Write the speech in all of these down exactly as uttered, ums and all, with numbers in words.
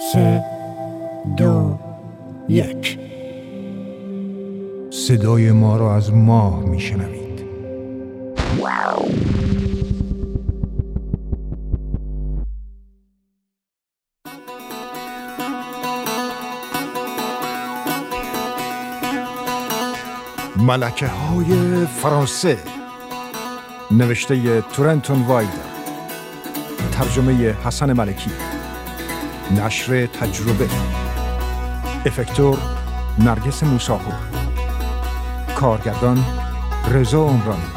سه دو یک. صدای ما را از ماه میشنوید. ملکه های فرانسه، نوشته تورنتون وایلدر، ترجمه حسن ملکی، نشر تجربه، افکتور نرگس موساپور، کارگردان رضا عمرانی،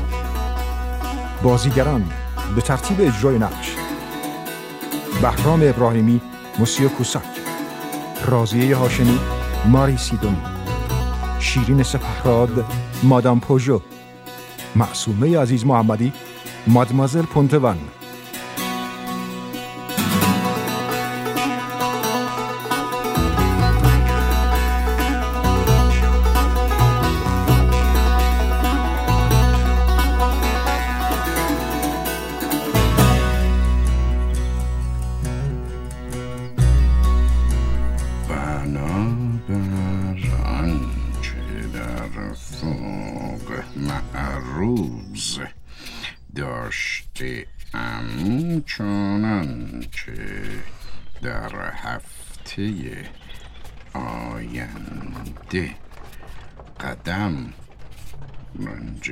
بازیگران به ترتیب اجرای نقش: بهرام ابراهیمی موسیو کوساک، راضیه هاشمی ماری سیدونی، شیرین سپهراد مادام پوژو، معصومه عزیز محمدی مادمازل پونتوان. روز داشته ام چنان که در هفته آینده قدم رنج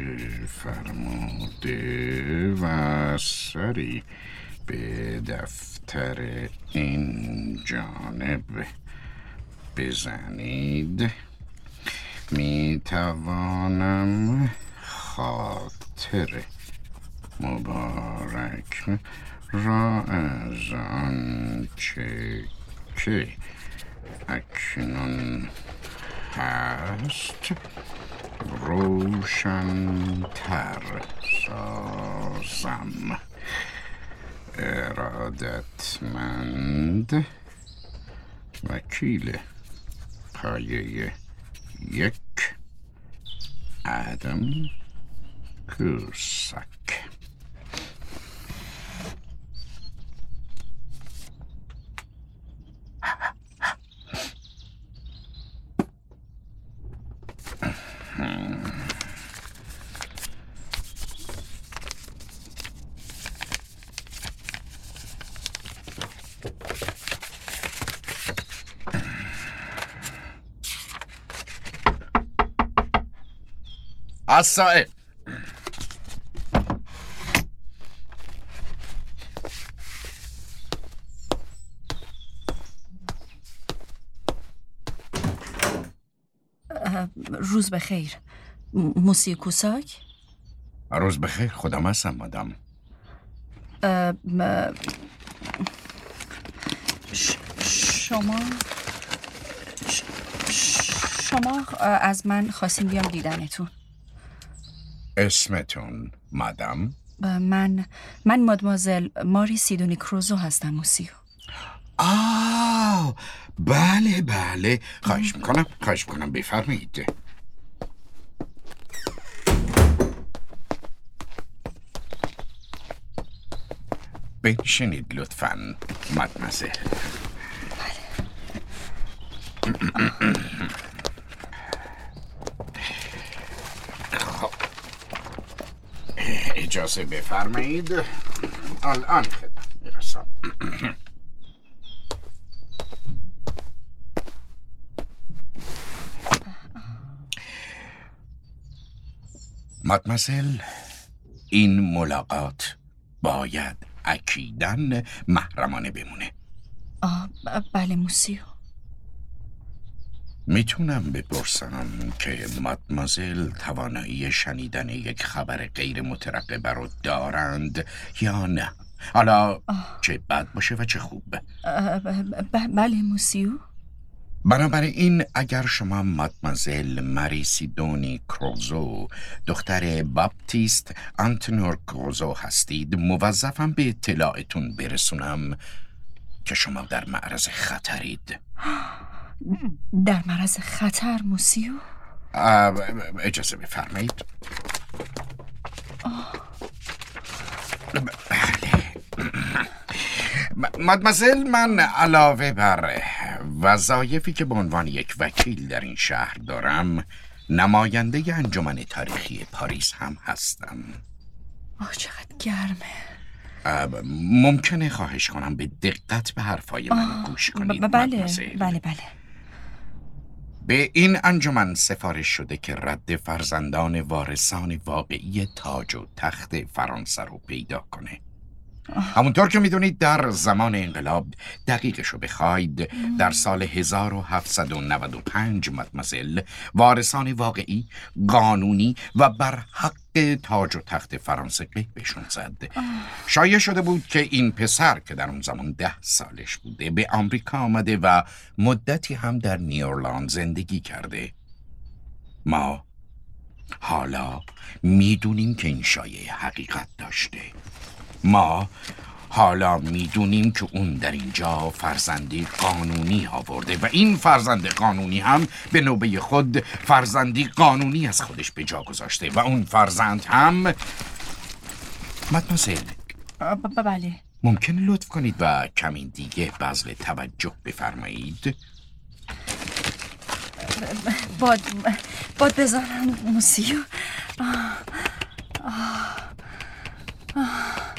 فرموده و سری به دفتر این جانب بزنید، می توانم خاطر مبارک را از آنچه که اکنون هست روشن‌تر سازم. ارادتمند وکیل پایه یک، آدم کوساک. الصائب. روز بخیر موسیو کوساک. روز بخیر، خودم هستم مادام. ش... شما ش... شما از من خواستین بیام دیدنتون. اسمتون مادام؟ من من مادمازل ماری سیدونی کروزو هستم موسیو. آه بله بله، خواهش میکنم خواهش میکنم بفرمایید. بنشینید لطفاً مادمازل. خب اجازه بفرمایید، الان خدمت میرسم. مادمازل، این ملاقات باید اکیداً محرمانه بمونه. آه بله موسیو. میتونم بپرسم که مادمازل توانایی شنیدن یک خبر غیر مترقبه رو دارند یا نه؟ حالا آه. چه بد باشه و چه خوب. بله موسیو. بنابراین اگر شما مادمازل ماری سیدونی کروزو، دختر باپتیست آنتونور کروزو هستید، موظفم به اطلاعتون برسونم که شما در معرض خطرید. در معرض خطر موسیو؟ اجازه بفرمایید. بله مادمازل، من علاوه بر وظایفی که به عنوان یک وکیل در این شهر دارم، نماینده انجمن تاریخی پاریس هم هستم. آه چقدر گرمه. ممکنه خواهش کنم به دقت به حرفای من گوش کنید؟ ب- بله مادمازل. بله بله. به این انجمن سفارش شده که رد فرزندان وارثان واقعی تاج و تخت فرانسه رو پیدا کنه. همونطور که میدونید در زمان انقلاب، دقیقشو بخواید در سال هزار و هفتصد و نود و پنج مادمازل، وارثان واقعی، قانونی و بر حق تاج و تخت فرانسه قیبشون زد. شایع شده بود که این پسر که در اون زمان ده سالش بوده به آمریکا آمده و مدتی هم در نیورلند زندگی کرده. ما حالا میدونیم که این شایعه حقیقت داشته. ما حالا میدونیم که اون در اینجا فرزندی قانونی آورده و این فرزند قانونی هم به نوبه خود فرزندی قانونی از خودش به جا گذاشته و اون فرزند هم مادمازل. بله. ممکنه لطف کنید و کمی دیگه بذل توجه بفرمایید؟ باد باد بذارم موسیو. آه. آه. آه.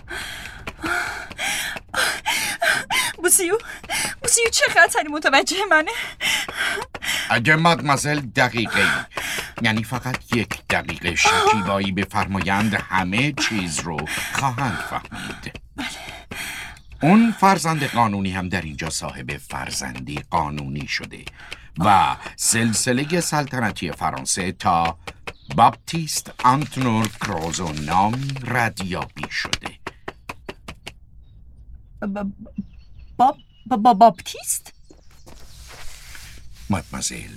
موسیو موسیو چه خطری متوجه منه؟ اگه مادمازل دقیقه، یعنی فقط یک دقیقه شکیبایی بفرمایند، همه چیز رو خواهند فهمید. بله. اون فرزند قانونی هم در اینجا صاحب فرزندی قانونی شده و سلسله سلطنتی فرانسه تا باپتیست آنتونور کروزو نامی ردیابی شده. باب با باپتیست؟ مادمازل،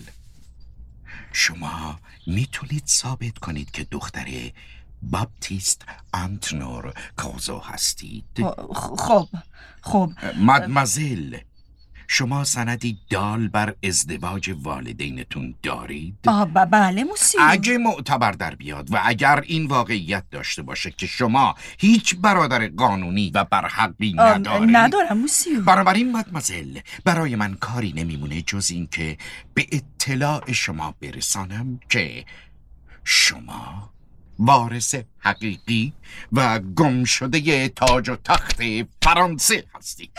شما میتونید ثابت کنید که دختر باپتیست آنتونور کروزو هستید؟ خب خب مادمازل، شما سندی دال بر ازدواج والدینتون دارید؟ آه بله موسیو. اگه معتبر در بیاد و اگر این واقعیت داشته باشه که شما هیچ برادر قانونی و برحقی ندارید. ندارم موسیو. بنابراین مادمازل، برای من کاری نمیمونه جز این که به اطلاع شما برسانم که شما وارث حقیقی و گم شده تاج و تخت فرانسه هستید.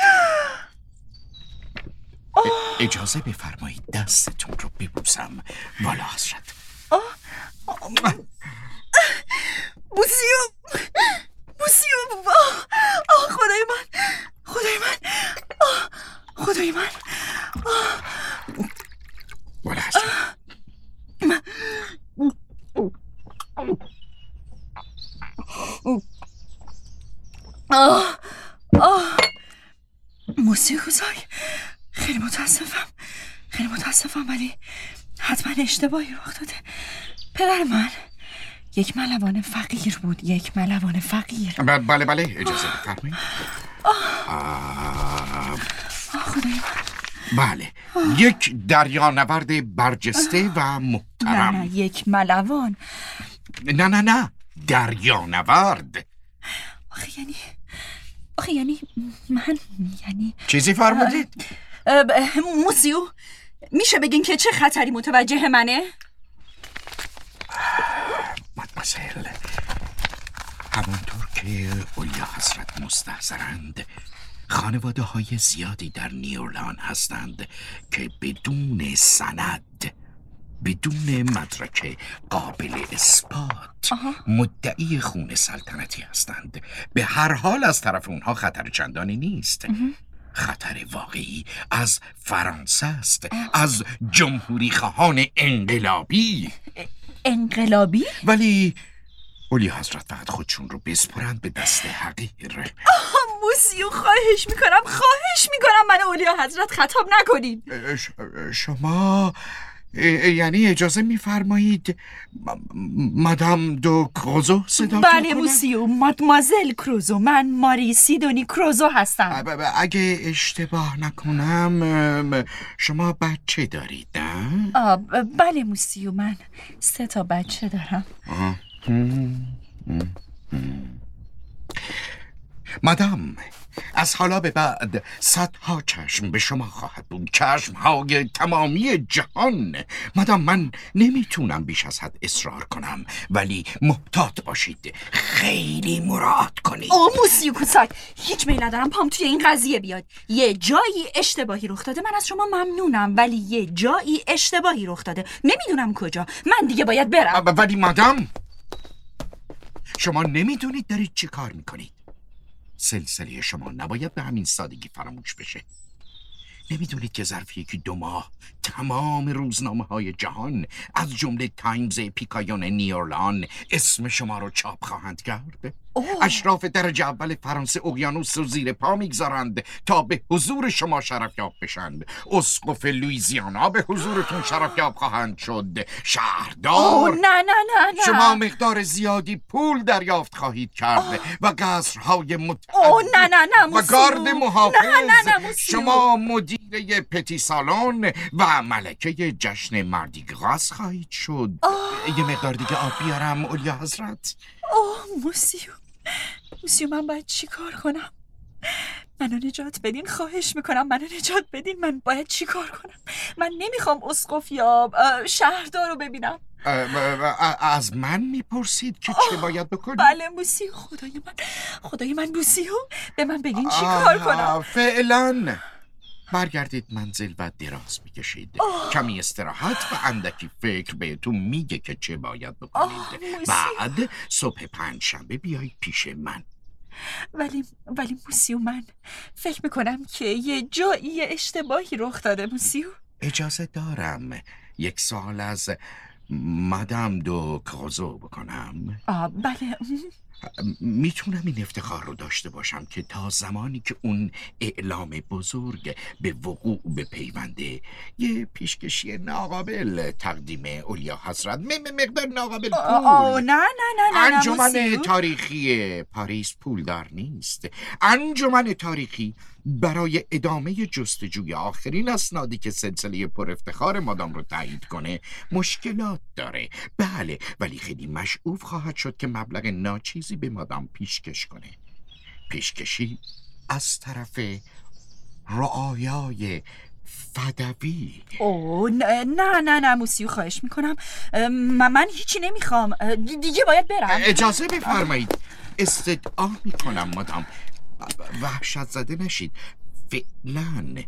اجازه بفرمایید دستتون رو ببوسم والا حضرت. موسیو موسیو. آه خدای من، خدای من، آه خدای من. والا حضرت. آه آه موسیو کوزای، خیلی متاسفم، خیلی متاسفم، ولی حتما اشتباهی رخ داده. پدر من یک ملوان فقیر بود، یک ملوان فقیر. بله بله اجازه بفرمایید. خدای من. بله آه. یک دریانورد برجسته و محترم. نه نه یک ملوان. نه نه نه دریانورد. آخه یعنی آخه یعنی من یعنی چیزی فرمودید؟ موسیو، میشه بگین که چه خطری متوجه منه؟ مادمازل، همونطور که اولیا حضرت مستحضرند، خانواده های زیادی در نیورلند هستند که بدون سند، بدون مدرک قابل اثبات مدعی خون سلطنتی هستند. به هر حال از طرف اونها خطر چندانی نیست. خطر واقعی از فرانسه است، از جمهوری خواهان انقلابی. انقلابی؟ ولی اولی حضرت فقط خودشون رو بسپرند به دست حقیر. موسیو خواهش میکنم، خواهش میکنم من اولیا حضرت خطاب نکنید. ش... شما یعنی اجازه میفرمایید مادام دو کروزو صدا کنم؟ بله موسیو، مادمازل کروزو. من ماری سیدونی کروزو هستم. اگه اشتباه نکنم شما بچه دارید نه؟ آه بله موسیو، من سه تا بچه دارم. مادام، از حالا به بعد صدها چشم به شما خواهد بود، چشمهای تمامی جهان. مادام من نمیتونم بیش از حد اصرار کنم، ولی محتاط باشید، خیلی مراعات کنید. اوه موسیو کوساک، هیچ میل ندارم پام توی این قضیه بیاد. یه جایی اشتباهی رخ داده، من از شما ممنونم، ولی یه جایی اشتباهی رخ داده، نمیدونم کجا. من دیگه باید برم. ولی مادام شما نمیدونید دارید چی کار میکنید. سلسله شما نباید به همین سادگی فراموش بشه. نمیدونید که ظرف یکی دو ماه تمام روزنامه های جهان از جمله تایمز پیکایون نیورلان اسم شما رو چاپ خواهند کرد؟ اوه. اشراف درجه اول فرانسه اقیانوس رو زیر پا میگذارند تا به حضور شما شرفیاب بشند. اسقف لویزیانا به حضورتون شرفیاب خواهند شد. شهردار اوه نه نه نه نه شما مقدار زیادی پول دریافت خواهید کرد. اوه. و قصرهای متعدد اوه نه نه نه موسیو. و گارد محافظ. نه نه نه شما مدیر پتی سالن و ملکه جشن ماردیگراس خواهید شد. آه. یه مقدار دیگه آب بیارم اولیا حضرت؟ اوه موسیو، موسیو من باید چی کار کنم؟ منو نجات بدین، خواهش میکنم منو نجات بدین. من باید چی کار کنم؟ من نمیخوام اسقف یا شهردار رو ببینم. از من میپرسید که چه باید بکنی؟ بله موسیو، خدای من خدای من موسیو، به من بگین چی کار کنم؟ فعلا برگردید منزل و دراز میکشید. کمی استراحت و اندکی فکر بهتون میگه که چه باید بکنید. بعد صبح پنج شنبه بیایید پیش من. ولی ولی موسیو من فکر میکنم که یه جایی اشتباهی رخ داده. موسیو اجازه دارم یک سوال از مادام دو کروزو بکنم؟ آه بله. میتونم این افتخار رو داشته باشم که تا زمانی که اون اعلام بزرگ به وقوع بپیونده یه پیشکشی ناقابل تقدیم اولیا حضرت، مقدار ناقابل پول. آه نه نه نه نه انجمن تاریخی پاریس پولدار نیست. انجمن تاریخی برای ادامه جستجوی آخرین اسنادی که سلسله پر افتخار مادام رو تایید کنه مشکلات داره. بله، ولی خیلی مشعوف خواهد شد که مبلغ ناچیزی به مادام پیشکش کنه. پیشکشی از طرف رعایای فدوی. اوه نه نه نه نه موسیو، خواهش میکنم، من, من هیچی نمیخوام، دیگه باید برم. اجازه بفرمایید. استدعا میکنم مادام، وحشت زده نشید. فعلا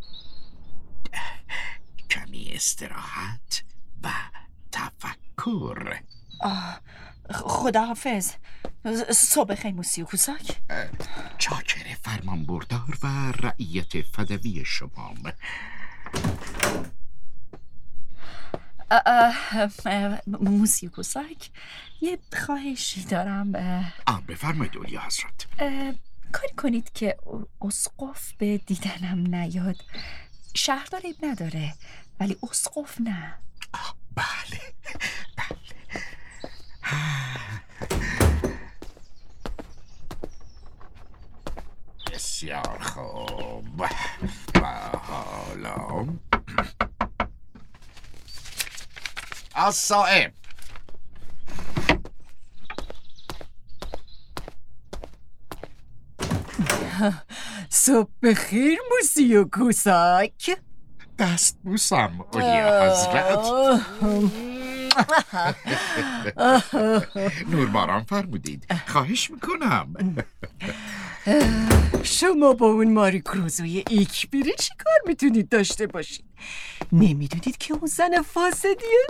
کمی استراحت و تفکر. خداحافظ. صبح خیر موسیو کوساک. چاکر فرمان بردار و رعیت فدوی شما. موسیو کوساک، یه خواهشی دارم. آه بفرمایید اولیا حضرت. کاری کنید که اسقف به دیدنم نیاد. شهردار عیب نداره ولی اسقف نه. آه بله بله. بسیار خوب. و حالا از صاحب صبح بخیر موسیو کوساک. دست بوسم اولیا حضرت. نورباران فرمودید، خواهش میکنم. شما با اون ماری کروزوی ایکبیری چی کار میتونید داشته باشید؟ نمیدونید که اون زن فاسدیه؟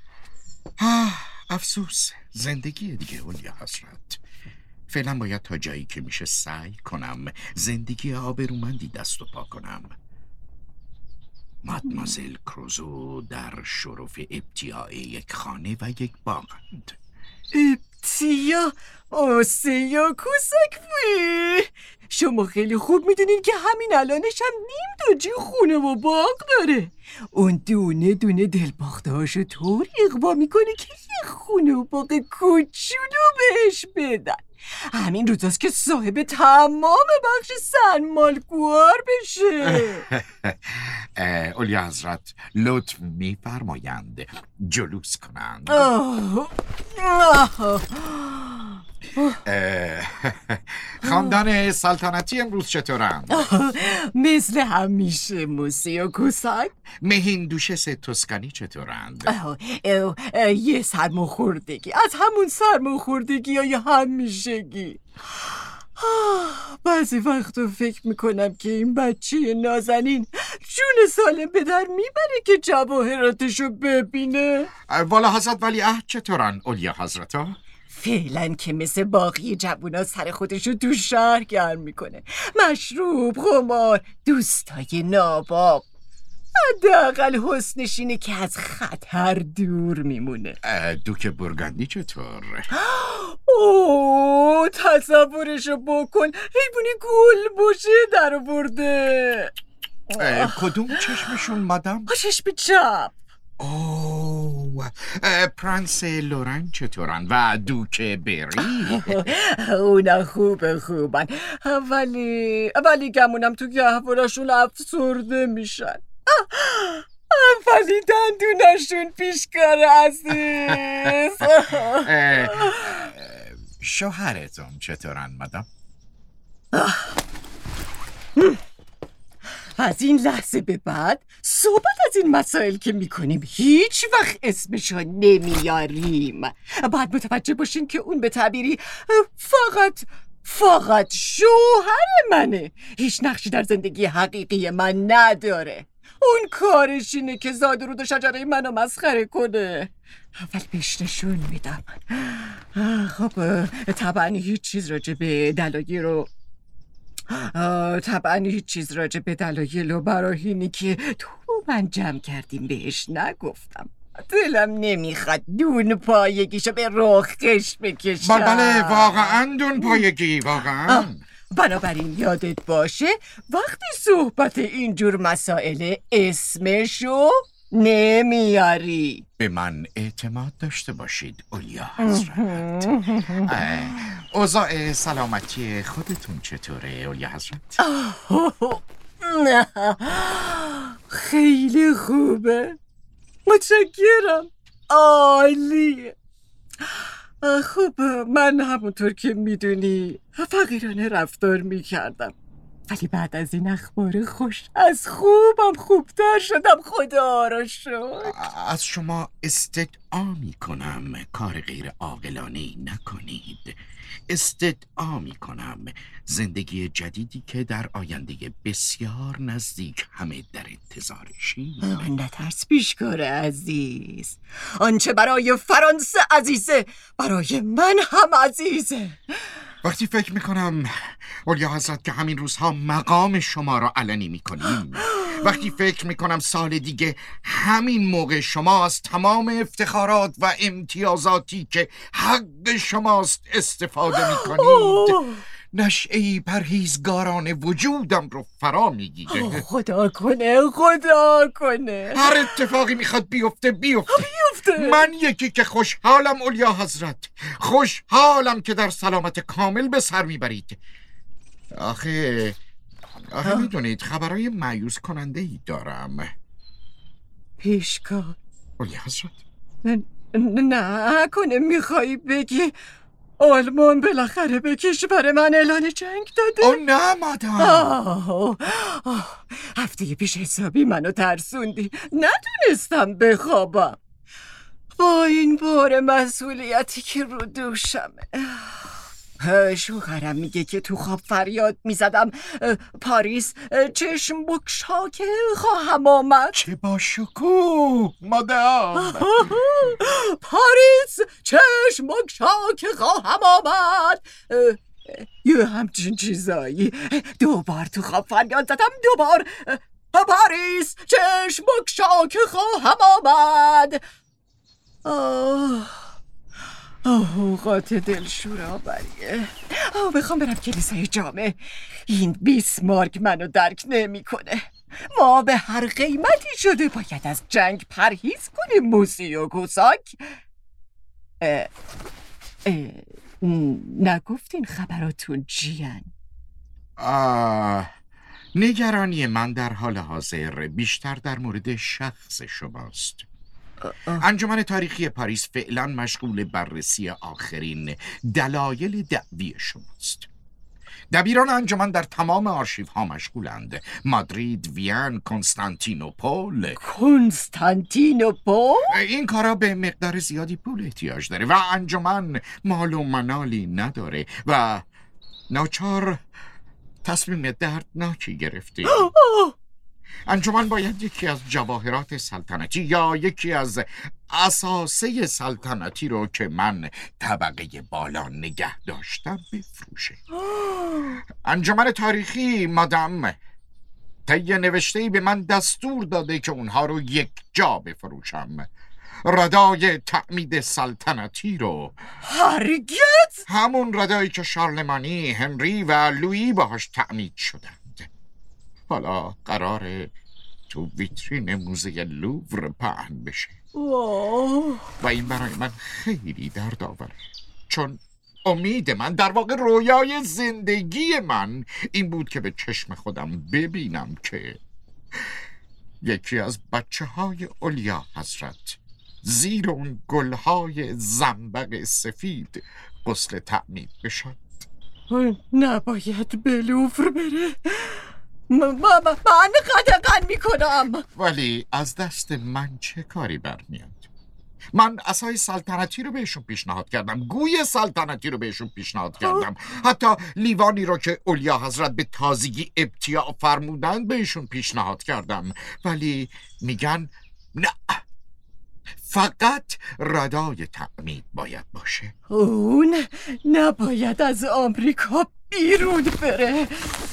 افسوس، زندگی دیگه اولیا حضرت. فعلا باید تا جایی که میشه سعی کنم زندگی آبرومندی دست و پا کنم. مادمازل کروزو در شرف ابتیاع یک خانه و یک باغند. ابتیا؟ آسیا کوسک بوی. شما خیلی خوب میدونین که همین الانش هم نیم دو جی خونه و باغ داره. اون دونه دونه دلباخته هاشو طور اقوا میکنه که یه خونه و باغ کوچولو بهش بدن. همین روزاست که صاحب تمام بخش سنمالگوار بشه. اولیا حضرت لطف میفرمایند جلوس کنند. خاندان سلطنتی امروز چطورند؟ مثل همیشه موسیو کوساک. مهین دوشس توسکانی چطورند؟ یه سرماخوردگی، از همون سرماخوردگی های همیشگی. بعضی وقتا فکر میکنم که این بچه نازنین جون سالم به در میبره که جواهراتشو ببینه. والا حضرت ولیعهد چطورن اولیا حضرتا؟ فعلا که مثل باقی جوونا سر خودشو تو شهر گرم میکنه، مشروب، خمار، دوستای ناباب. حداقل حسنش اینه که از خطر دور میمونه. دوک بورگاندی چطور؟ اوه تصورشو بکن، حیوانی گل بوشه در آورده. کدوم چشمشون مادام؟ چشم چپ. اوه پرنس لورن چطورن و دوک بری؟ اونا خوبه خوبن، ولی ولی گمونم تو گهواراشون افسرده میشن. ولی دندوناشون پیشکار عزیز. شوهرتون چطورن مادام؟ از این لحظه به بعد صحبت از این مسائل که میکنیم هیچ وقت اسمشو نمیاریم. باید متوجه باشین که اون به تعبیری فقط فقط شوهر منه، هیچ نقشی در زندگی حقیقی من نداره. اون کارش اینه که زاد و رود و شجره منو مسخره کنه، ولی بهش نشون میدم. خب طبعا هیچ چیز راجع به دلایل رو طبعا هیچ چیز راجع به دلایل و براهینی که تو من جمع کردیم بهش نگفتم. دلم نمیخواد دون پایگیشو به رخش بکشم. بله واقعا دون پایگی واقعا. بنابراین یادت باشه وقتی صحبت اینجور مسائل اسمشو نمیاری. به من اعتماد داشته باشید اولیا حضرت. اوضاع سلامتی خودتون چطوره اولیا حضرت؟ خیلی خوبه، متشکرم، عالیه. خب من همونطور که میدونی فقیرانه رفتار میکردم، ولی بعد از این اخبار خوش از خوبم خوبتر شدم، خدا را شکر. از شما استدعا میکنم کار غیر عاقلانه‌ای نکنید. استدعا میکنم زندگی جدیدی که در آینده بسیار نزدیک همه در انتظارشید. نترس پیشکار عزیز، آنچه برای فرانسه عزیزه برای من هم عزیزه. وقتی فکر میکنم اولیا حضرت که همین روزها مقام شما را علنی میکنیم، وقتی فکر میکنم سال دیگه همین موقع شماست تمام افتخارات و امتیازاتی که حق شماست استفاده میکنید، نشعه‌ای پرهیزگارانه وجودم رو فرا میگیره. خدا کنه خدا کنه هر اتفاقی میخواد بیفته بیفته بیفته. من یکی که خوشحالم اولیا حضرت، خوشحالم که در سلامت کامل به سر میبرید. آخه آخه میدونید خبرهای مایوس کننده ای دارم. پیشکار اولیا حضرت؟ نه کنه میخوایی بگی آلمان بالاخره به کشور من اعلان جنگ داده؟ او نه مادام. آه آه هفته پیش حسابی منو ترسوندی، ندونستم بخوابم با این بار مسئولیتی که رو دوشمه. شوهرم میگه که تو خواب فریاد میزدم پاریس چشم بکشا که خواهم آمد. چه با شکوه مادام. پاریس چشم بکشا که خواهم آمد، یه همچین چیزایی. دوبار تو خواب فریاد زدم، دوبار پاریس چشم بکشا که خواهم آمد. آه اوقات دلشور آوریه. بخوام برم کلیسای جامع. این بیسمارک منو درک نمی کنه. ما به هر قیمتی شده باید از جنگ پرهیز کنیم موسیو کوساک. اه اه نگفتین خبراتون چیان؟ آه نگرانی من در حال حاضر بیشتر در مورد شخص شماست. انجمن تاریخی پاریس فعلا مشغول بررسی آخرین دلایل دعوی شماست. دبیران انجمن در تمام آرشیو ها مشغولند. مادرید، وین، کنستانتینوپل. کنستانتینوپل؟ این کارا به مقدار زیادی پول احتیاج داره و انجمن مال و منالی نداره و ناچار تصمیم دردناکی گرفته. انجمن باید یکی از جواهرات سلطنتی یا یکی از اساسه سلطنتی رو که من طبقه بالا نگه داشتم بفروشه. انجمن تاریخی مادام طی نوشته‌ای به من دستور داده که اونها رو یک جا بفروشم. ردای تعمید سلطنتی رو. هرگز؟ همون ردایی که شارلمانی، هنری و لویی باهاش تعمید شدند. حالا قراره تو ویترین موزه لوور پهن بشه. اوه. و این برای من خیلی دردآوره، چون امید من، در واقع رویای زندگی من این بود که به چشم خودم ببینم که یکی از بچه های اولیا حضرت زیر اون گلهای زنبق سفید غسل تعمید بشد. نباید به لوور بره. من قدقن میکنم. ولی از دست من چه کاری برمیاد؟ من عصای سلطنتی رو بهشون پیشنهاد کردم، گوی سلطنتی رو بهشون پیشنهاد کردم، حتی لیوانی رو که اولیا حضرت به تازگی ابتیاع فرمودند بهشون پیشنهاد کردم، ولی میگن نه، فقط ردای تعمید باید باشه. اون نباید از آمریکا بیرون بره.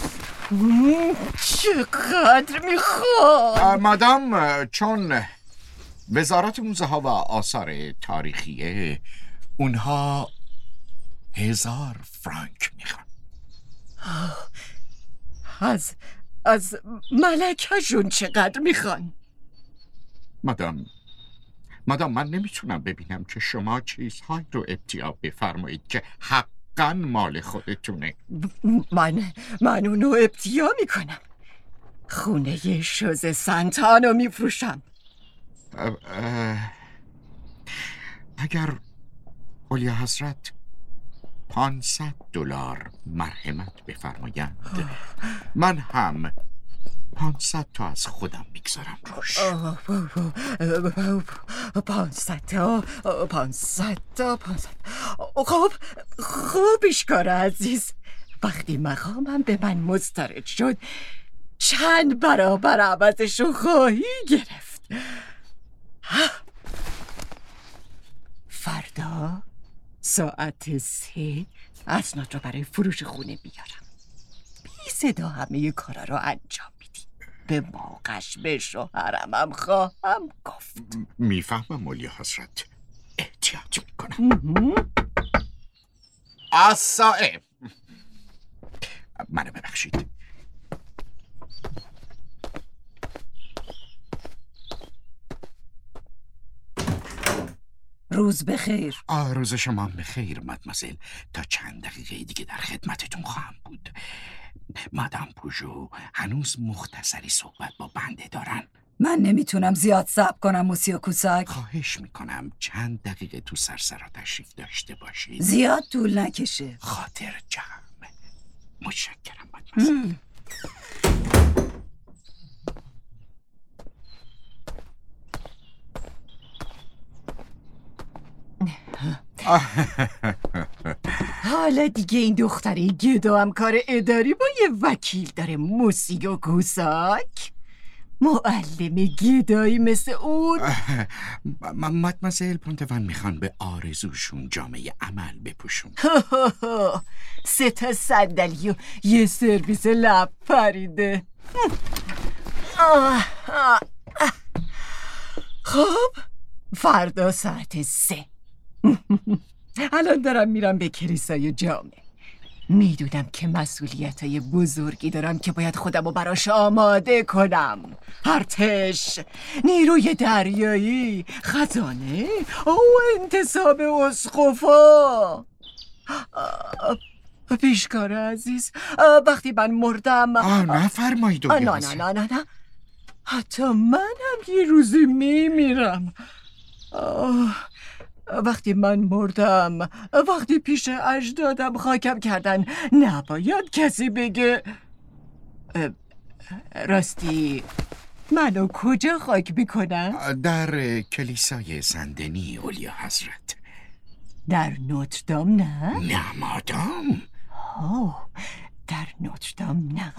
چقدر میخواد؟ مادام، چون وزارت موزه ها و آثار تاریخیه، اونها هزار فرانک میخوان. از از ملکه‌شون چقدر میخوان؟ مادام مادام من نمیتونم ببینم که شما چیزهایی رو ابتیاع بفرمایید که حقاً مال خودتونه. من من اونو ابتیاع میکنم. خونه شوز سانتانو میفروشم. اگر اولیا حضرت پانصد دلار مرحمت بفرمایند، من هم پانصد تا از خودم میگذارم روش. پانصد تا پانصد تا پانصد. خب خوب اشکار عزیز، وقتی مقامم به من مسترد شد چند برابر عوضشو خواهی گرفت. فردا ساعت سه اسناد رو برای فروش خونه بیارم. بی صدا همه کارا رو انجام میدی. به موقعش به شوهرمم خواهم گفت. میفهمم اولیا حضرت، احتیاط میکنم. آسائب منو ببخشید. روز بخیر. آه روز شما بخیر مادمازل. تا چند دقیقه دیگه در خدمتتون خواهم بود. مادام پوژو هنوز مختصری صحبت با بنده دارن. من نمیتونم زیاد صبر کنم موسیو کوساک. خواهش میکنم چند دقیقه تو سرسرا تشریف داشته باشید. زیاد طول نکشه. خاطر جمع. متشکرم مادمازل. حالا دیگه این دختره گدا هم کار اداری با یه وکیل داره. موسیو کوساک معلم گدایی مثل اون. مادمازل پونتوان میخوان به آرزوشون جامعه عمل بپوشون. سه تا صندلی و یه سرویس لب پریده. خب فردا ساعت سه. الان دارم میرم به کلیسای جامع. میدونم که مسئولیت های بزرگی دارم که باید خودم رو براش آماده کنم. ارتش، نیروی دریایی، خزانه و انتصاب اسقفا. پیشکار عزیز، وقتی من مردم آه نفرمایید. نه نه نه نه نه حتی منم یه روزی میمیرم. آه وقتی من مردم، وقتی پیش اجدادم خاکم کردن، نباید کسی بگه. راستی منو کجا خاک میکنن؟ در کلیسای سندنی اولیا حضرت. در نوتردام نه؟ نه مادام. آه، در نوتردام نه.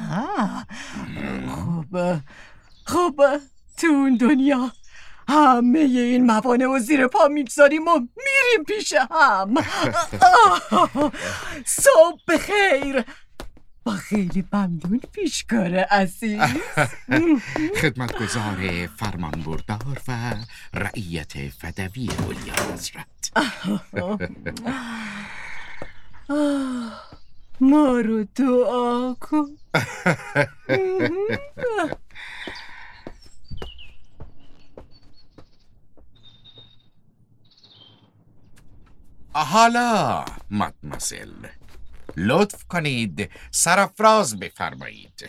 خوب خوب تو اون دنیا همه این موانع و زیر پا میگذاریم و میریم پیش هم. صبح بخیر. با خیلی ممنون پیشکار عزیز. خدمتگزار فرمانبردار و رعیت فدوی اولیا حضرت. ما رو دعا کن. حالا مادمازل لطف کنید سرافراز بفرمایید.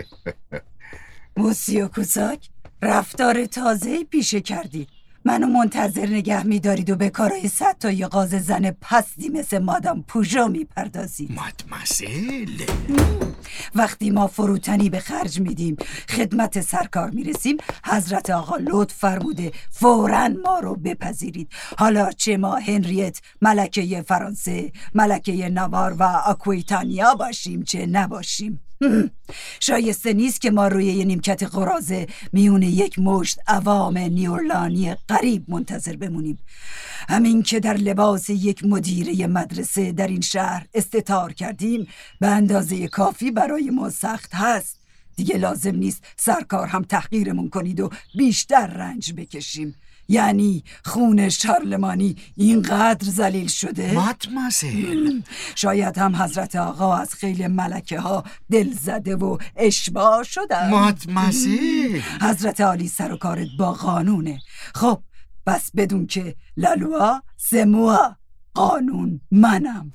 موسیو کوساک، رفتار تازه‌ای پیشه کردید. منو منتظر نگه می‌دارید و به کارهای ستای غاز زن پستی مثل مادام پوژو میپردازید. مادمازل، وقتی ما فروتنی به خرج میدیم خدمت سرکار میرسیم، حضرت آقا لطف فرموده فوراً ما رو بپذیرید. حالا چه ما هنریت ملکه فرانسه، ملکه نوار و آکویتانیا باشیم چه نباشیم. شایسته نیست که ما روی یه نیمکت قراضه میون یک مشت عوام نیورلانی غریب منتظر بمونیم. همین که در لباس یک مدیره مدرسه در این شهر استتار کردیم به اندازه کافی برای ما سخت هست. دیگه لازم نیست سرکار هم تحقیرمون کنید و بیشتر رنج بکشیم. یعنی خون شارلمانی اینقدر ذلیل شده؟ مادمازل، شاید هم حضرت آقا از خیلی ملکه ها دل زده و اشباع شدن. مادمازل، حضرت عالی سر و کارت با قانونه. خب بس بدون که لالوا سموا، قانون منم.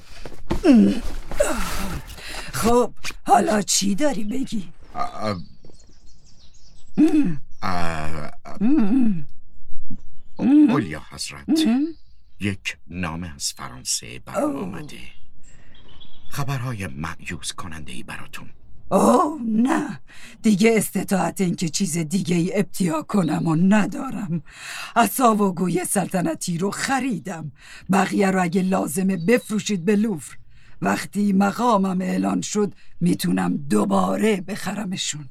خب حالا چی داری بگی؟ اولیا حضرت، یک نامه از فرانسه برام آمده. خبرهای مایوس کننده ای براتون. اوه نه، دیگه استطاعت این که چیز دیگه ای ابتیا کنم و ندارم. عصا و گوی سلطنتی رو خریدم، بقیه رو اگه لازمه بفروشید به لوفر. وقتی مقامم اعلان شد میتونم دوباره بخرمشون.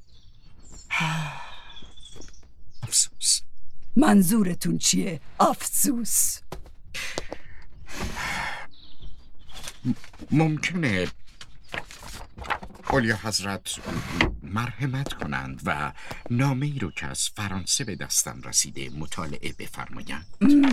افسوس. منظورتون چیه افسوس؟ ممکنه اولیا حضرت مرحمت کنند و نامه ای رو که از فرانسه به دستم رسیده مطالعه بفرمایند.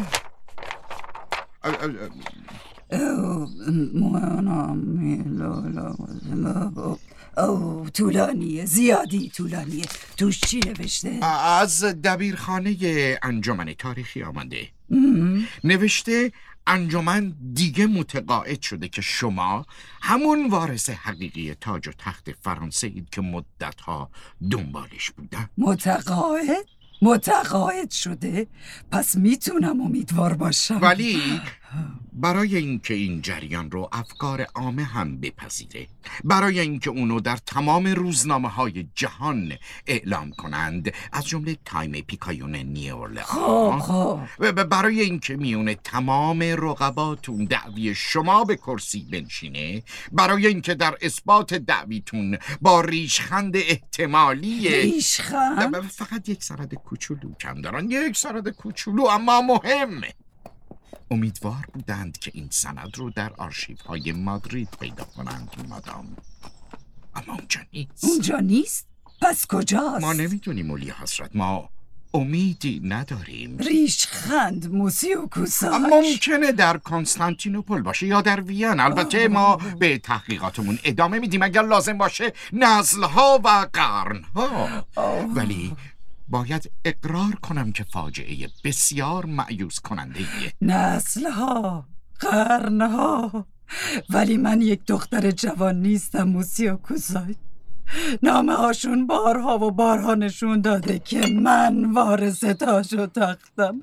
اوه طولانیه، زیادی طولانیه. توش چی نوشته؟ از دبیرخانه انجمن تاریخی آمده. نوشته انجمن دیگه متقاعد شده که شما همون وارث حقیقی تاج و تخت فرانسه اید که مدتها دنبالش بودن. متقاعد؟ متقاعد شده؟ پس میتونم امیدوار باشم. ولی برای اینکه این جریان رو افکار عامه هم بپذیره، برای اینکه اونو در تمام روزنامه های جهان اعلام کنند، از جمله تایم پیکایون نیورلان، خب خب برای اینکه میونه تمام رقباتون دعوی شما به کرسی بنشینه، برای اینکه در اثبات دعویتون با ریشخند احتمالی ریشخند؟ فقط یک سند کوچولو کم دارن، یک سند کوچولو اما مهم، امیدوار بودند که این سند رو در آرشیوهای مادرید پیدا کنند مادام. اما اونجا نیست. اونجا نیست؟ پس کجاست؟ ما نمیدونیم اولیا حضرت، ما امیدی نداریم. ریشخند موسیو کوساک ممکنه در کنستانتینوپل باشه یا در وین. البته ما به تحقیقاتمون ادامه میدیم اگر لازم باشه، نسلها و قرنها. ولی باید اقرار کنم که فاجعه بسیار مایوس کننده ایه. نسلها، قرنها. ولی من یک دختر جوان نیستم موسیو کوساک. نامه هاشون بارها و بارها نشون داده که من وارث تاج و تختم.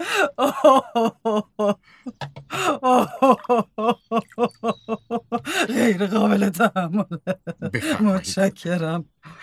غیر قابل تحمل. متشکرم.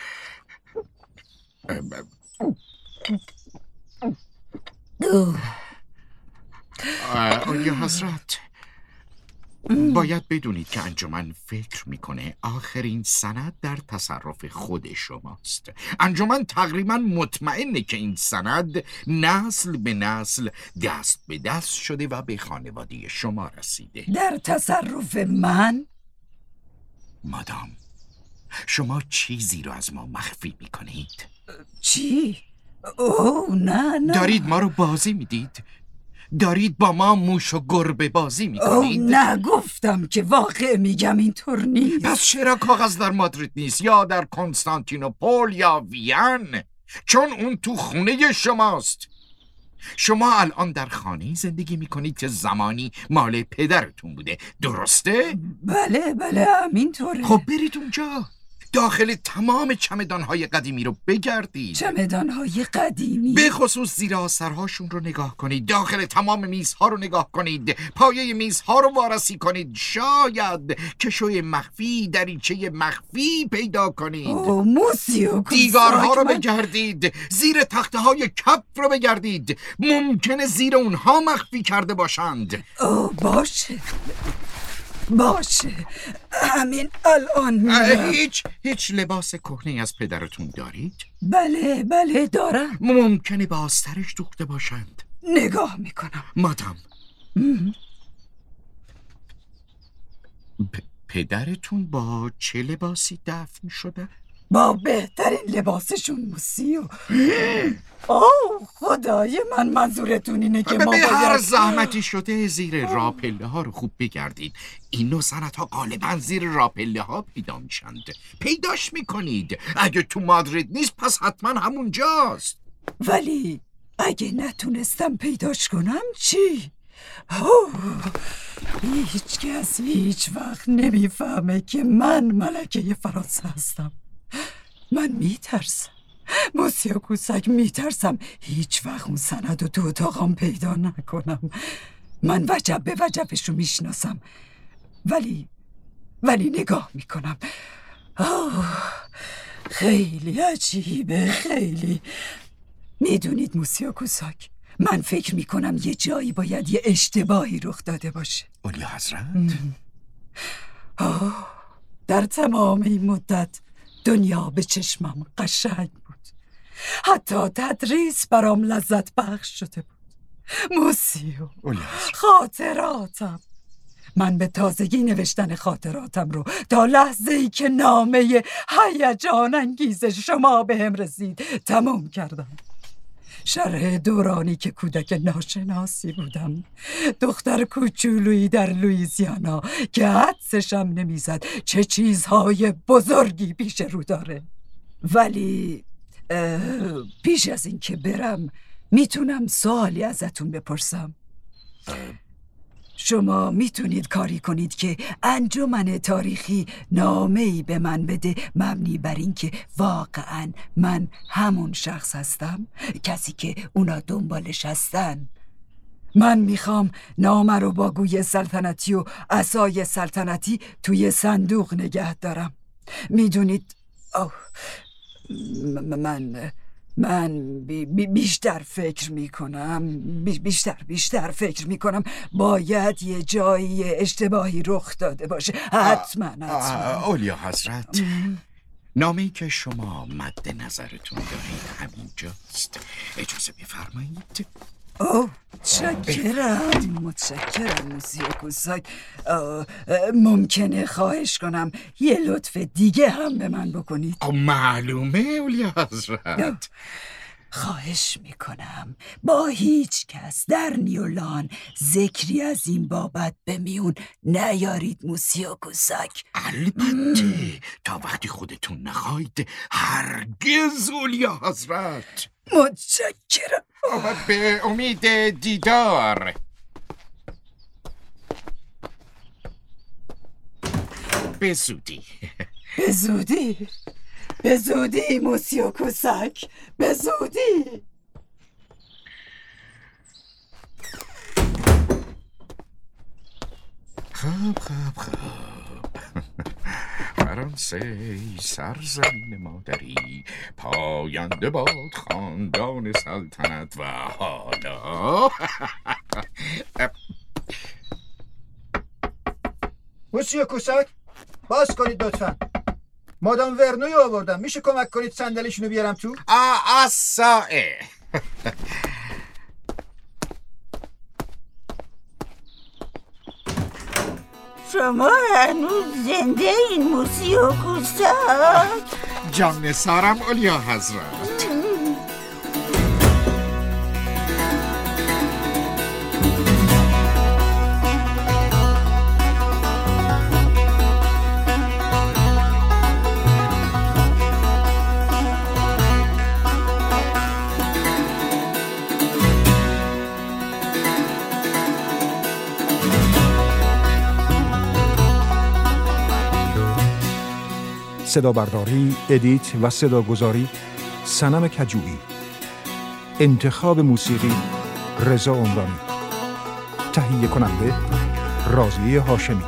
اولیا حضرت، باید بدونید که انجمن فکر میکنه آخرین سند در تصرف خود شماست. انجمن تقریبا مطمئنه که این سند نسل به نسل دست به دست شده و به خانواده شما رسیده. در تصرف من؟ مادام، شما چیزی رو از ما مخفی میکنید. چی؟ اوه نه نه. دارید ما رو بازی میدید؟ دارید با ما موش و گربه بازی میکنید؟ اوه نه، گفتم که واقع میگم اینطور نیست. پس چرا کاغذ در مادرید نیست یا در کنستانتینوپل یا وین؟ چون اون تو خونه شماست. شما الان در خانه‌ای زندگی میکنید که زمانی مال پدرتون بوده، درسته؟ بله بله همینطوره. خب برید اونجا، داخل تمام چمدان‌های قدیمی رو بگردید. چمدان‌های قدیمی؟ به خصوص زیر آسترهاشون رو نگاه کنید، داخل تمام میزها رو نگاه کنید، پایه میزها رو وارسی کنید، شاید کشوی مخفی، دریچه مخفی پیدا کنید. اوه موسیو، دیوارها رو من... بگردید، زیر تخته های کف رو بگردید، ممکنه زیر اونها مخفی کرده باشند. اوه باشه باشه، همین الان میرم. هیچ هیچ لباس کهنه از پدرتون دارید؟ بله بله دارم. ممکنه به آسترش دوخته باشند. نگاه میکنم. مادام، پ- پدرتون با چه لباسی دفن شده؟ با بهترین لباسشون موسیو. اوه خدای من، منظورتون اینه که ما به هر باید زحمتی شده زیر راپله ها رو خوب بگردید. این نوع سنت ها غالبا زیر راپله ها پیدا میشند. پیداش میکنید. اگه تو مادرید نیست پس حتما همونجاست. ولی اگه نتونستم پیداش کنم چی؟ اوه هیچ کس هیچ وقت نمیفهمه که من ملکه فرانسه هستم. من میترسم موسیو کوسک، میترسم هیچ وقت اون سند و تو اتاقم پیدا نکنم. من وجب به وجبش رو میشناسم، ولی ولی نگاه میکنم. آه خیلی عجیبه، خیلی. میدونید موسیو کوساک، من فکر میکنم یه جایی باید یه اشتباهی رخ داده باشه. اولیا حضرت؟ آه در تمام این مدت دنیا به چشمم قشنگ بود. حتی تدریس برام لذت بخش شده بود. موسیو، خاطراتم. من به تازگی نوشتن خاطراتم رو تا لحظه ای که نامه هیجان انگیز شما به هم رسید تموم کردم. شرح دورانی که کودک ناشناسی بودم، دختر کوچولویی در لوئیزیانا که حدسشم نمیزد چه چیزهای بزرگی پیش رو داره. ولی پیش از این که برم میتونم سوالی ازتون بپرسم؟ شما میتونید کاری کنید که انجمن تاریخی نامه‌ای به من بده مبنی بر این که واقعاً من همون شخص هستم، کسی که اونا دنبالش هستن. من میخوام نامه رو با گوی سلطنتی و عصای سلطنتی توی صندوق نگه دارم. میدونید اوه من من بی بی بیشتر فکر میکنم بی بیشتر بیشتر فکر میکنم باید یه جایی اشتباهی رخ داده باشه. حتما حتما. اولیا حضرت، نامه‌ای که شما مد نظرتون دارید همینجاست. اجازه بفرمایید. اوه متشکرم متشکرم موسیو کوساک. ممکنه خواهش کنم یه لطف دیگه هم به من بکنید؟ معلومه اولیا حضرت. خواهش میکنم با هیچ کس در نیولان ذکری از این بابت به میون نیارید موسیو کوساک. البته تا وقتی خودتون نخواهید. هرگز اولیا حضرت. متشکرم. به امید دیدار. به زودی. به زودی؟ به زودی موسیو کوساک، به زودی. خب خب خب فرانسه سرزمین مادری، پاینده باد خاندان سلطنت. و حالا موسیو کوساک باز کنید لطفا. مادام ورنوی آوردم، میشه کمک کنید صندلیشونو بیارم تو؟ آ آسائه. شما هنوز زنده این موسیو کوساک؟ جان نثارم اولیا حضرت. صدا برداری، ادیت و صداگذاری صنم کجویی. انتخاب موسیقی رضا عمرانی. تهیه کننده راضیه هاشمی.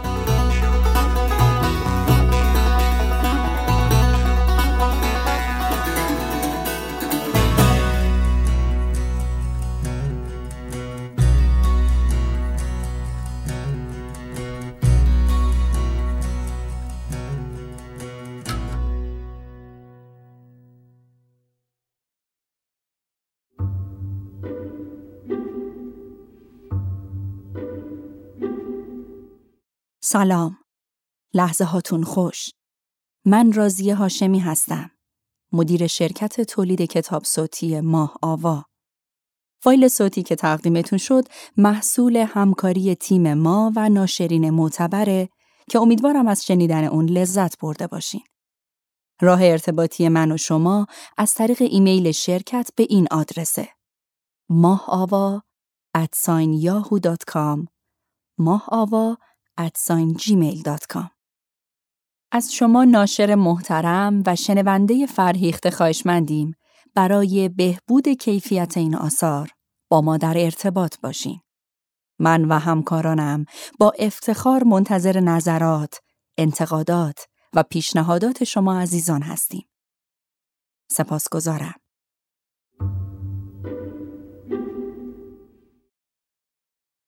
سلام. لحظه هاتون خوش. من راضیه هاشمی هستم. مدیر شرکت تولید کتاب صوتی ماه آوا. فایل صوتی که تقدیمتون شد محصول همکاری تیم ما و ناشرین معتبره که امیدوارم از شنیدن اون لذت برده باشین. راه ارتباطی من و شما از طریق ایمیل شرکت به این آدرسه: ماه‌آوا ات یاهو دات کام ماه‌آوا ات جیمیل دات کام. از شما ناشر محترم و شنونده فرهیخته خواهشمندیم برای بهبود کیفیت این آثار با ما در ارتباط باشین. من و همکارانم با افتخار منتظر نظرات، انتقادات و پیشنهادات شما عزیزان هستیم. سپاسگزارم.